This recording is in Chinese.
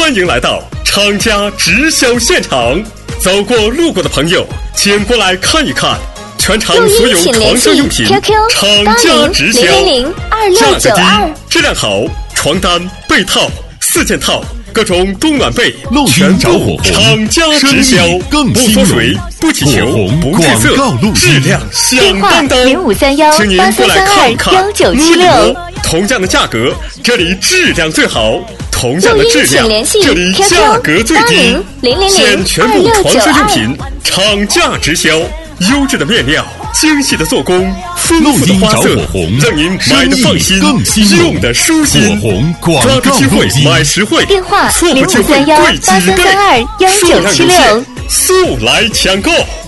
欢迎来到厂家直销现场，走过路过的朋友，请过来看一看。全场所有床上用品，厂家直销，价格低，质量好，床单、被套、4件套，各种冬暖被，全着火红，厂家直销，不缩水，不起球，不褪色，质量响当当。请您过来看看，摸一摸，同样的价格，这里质量最好。同样的质量，这里价格最低。现全部床上用品，厂家直销，优质的面料，精细的做工，丰富的花色，让您买的放心，用的舒心。抓住机会买实惠，错过机会贵几倍，数量有限，速来抢购。